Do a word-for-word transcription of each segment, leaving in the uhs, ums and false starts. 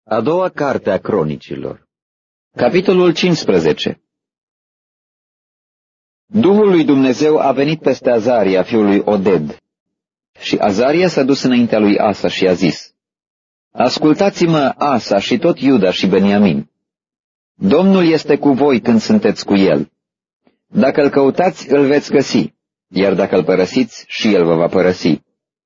A doua carte a Cronicilor. Capitolul cincisprezece. Duhul lui Dumnezeu a venit peste Azaria, fiul lui Oded. Și Azaria s-a dus înaintea lui Asa și a zis: Ascultați-mă, Asa și tot Iuda și Beniamin. Domnul este cu voi când sunteți cu el. Dacă îl căutați, îl veți găsi, iar dacă îl părăsiți, și el vă va părăsi.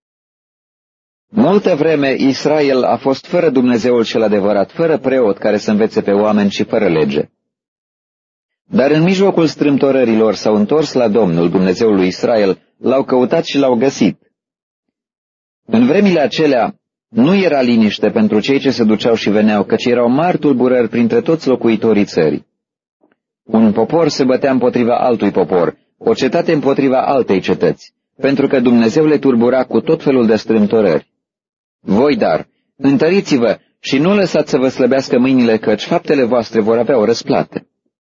Multă vreme Israel a fost fără Dumnezeul cel adevărat, fără preot care să învețe pe oameni și fără lege. Dar în mijlocul strâmtorărilor s-au întors la Domnul, Dumnezeul lui Israel, l-au căutat și l-au găsit. În vremile acelea nu era liniște pentru cei ce se duceau și veneau, căci erau mari tulburări printre toți locuitorii țării. Un popor se bătea împotriva altui popor, o cetate împotriva altei cetăți, pentru că Dumnezeu le turbura cu tot felul de strâmtorări. Voi, dar, întăriți-vă și nu lăsați să vă slăbească mâinile, căci faptele voastre vor avea o răsplată.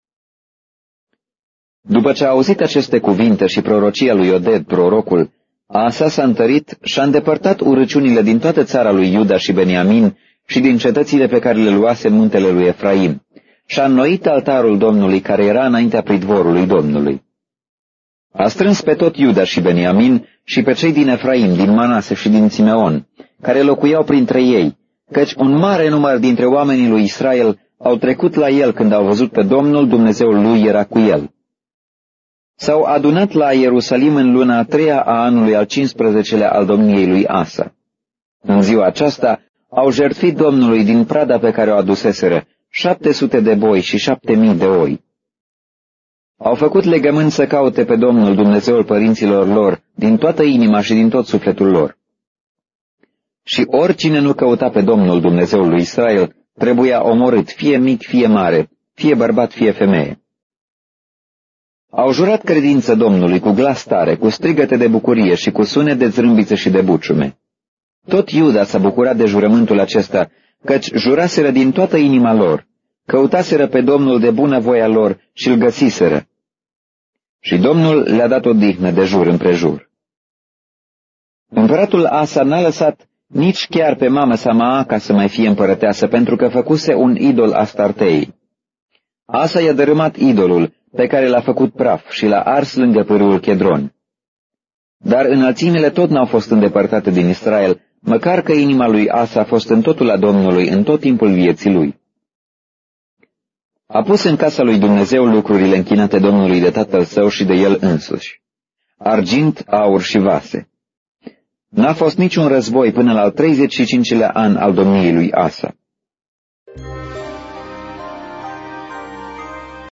După ce a auzit aceste cuvinte și prorocia lui Oded, prorocul, Asa s-a întărit și a îndepărtat urăciunile din toată țara lui Iuda și Beniamin și din cetățile pe care le luase muntele lui Efraim, și a înnoit altarul Domnului care era înaintea pridvorului Domnului. A strâns pe tot Iuda și Beniamin și pe cei din Efraim, din Manase și din Simeon, care locuiau printre ei, căci un mare număr dintre oamenii lui Israel au trecut la el când au văzut că Domnul Dumnezeul lui era cu el. S-au adunat la Ierusalim în luna a treia a anului al cincisprezecelea al domniei lui Asa. În ziua aceasta au jertfit Domnului din prada pe care o aduseseră șapte sute de boi și șapte mii de oi. Au făcut legământ să caute pe Domnul Dumnezeul părinților lor din toată inima și din tot sufletul lor. Și oricine nu căuta pe Domnul Dumnezeul lui Israel trebuia omorât, fie mic, fie mare, fie bărbat, fie femeie. Au jurat credință Domnului cu glas tare, cu strigăte de bucurie și cu sunet de zrâmbițe și de buciume. Tot Iuda s-a bucurat de jurământul acesta, căci juraseră din toată inima lor, căutaseră pe Domnul de bunăvoia lor și îl găsiseră. Și Domnul le-a dat odihnă de jur împrejur. Împăratul Asa n-a lăsat nici chiar pe mama sa Maaca să mai fie împărăteasă, pentru că făcuse un idol Astartei. Asa i-a dărâmat idolul, pe care l-a făcut praf și l-a ars lângă pârâul Chedron. Dar înălțimile tot n-au fost îndepărtate din Israel, măcar că inima lui Asa a fost în totul a Domnului în tot timpul vieții lui. A pus în casa lui Dumnezeu lucrurile închinate Domnului de tatăl său și de el însuși, argint, aur și vase. N-a fost niciun război până la al treizeci și cincilea an al domniei lui Asa.